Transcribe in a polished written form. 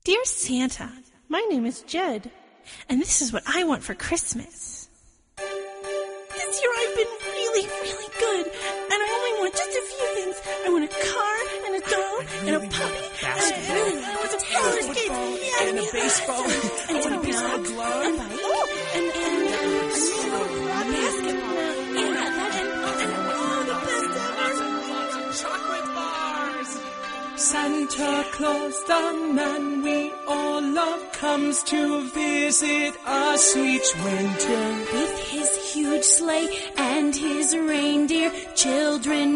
Dear Santa, my name is Jed, and this is what I want for Christmas. This year I've been really, really good, and I only want just a few things. I want a car, and a doll, and a puppy, and I want some roller skates, and a baseball, and a baseball glove, and a basketball, and the best ever. Chocolate bars. Santa Claus, the man we all love, comes to visit us each winter. With his huge sleigh and his reindeer, children